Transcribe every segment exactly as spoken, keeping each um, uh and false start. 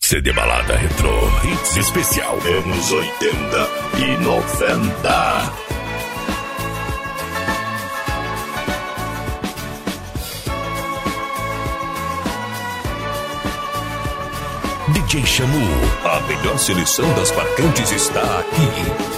C D Balada Retro Hits Especial anos oitenta e noventa. D J Xamu, a melhor seleção das marcantes está aqui.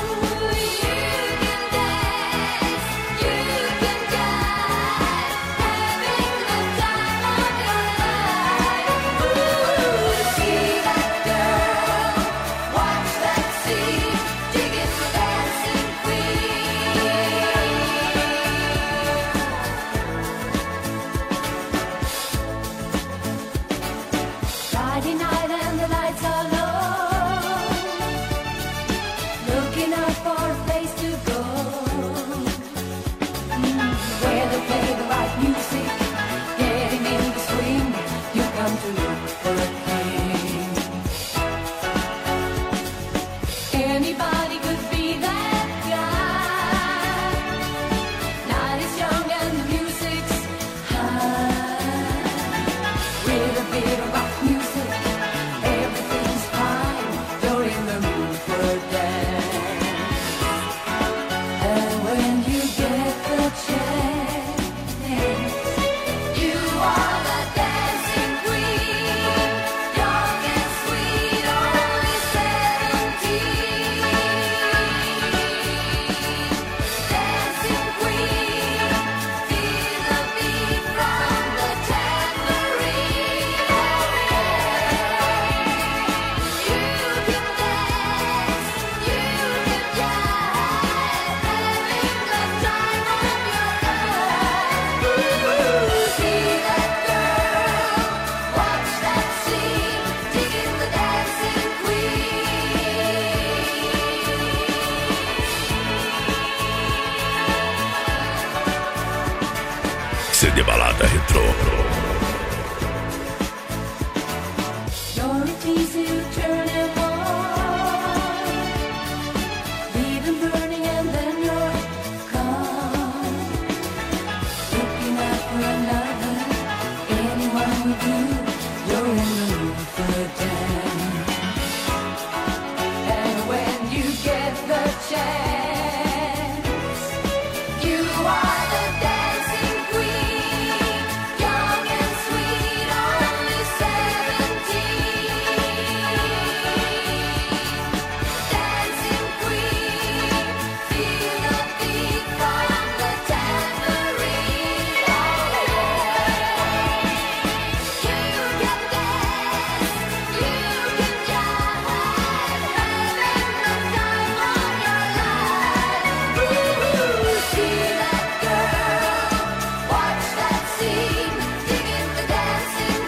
Friday night and the lights are low, looking out for a place to go, mm, where they play the right music, getting in the swing, you come to look for a king. Anybody could be that guy, night is young and the music's high, with a bit of rock music. C D Balada Retro. You're easy to turn him on, leave him burning and then you're gone. Looking out for another, anyone will do. You're in the mood for a dance, and when you get the chance, you are the dancing queen, young and sweet, only seventeen. Dancing queen, feel the beat from the tambourine. Oh, you can dance, you can jive, having the time of your life. Ooh, see that girl, watch that scene, digging the dancing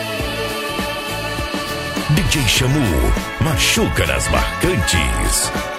queen. D J Xamu, machuca nas marcantes.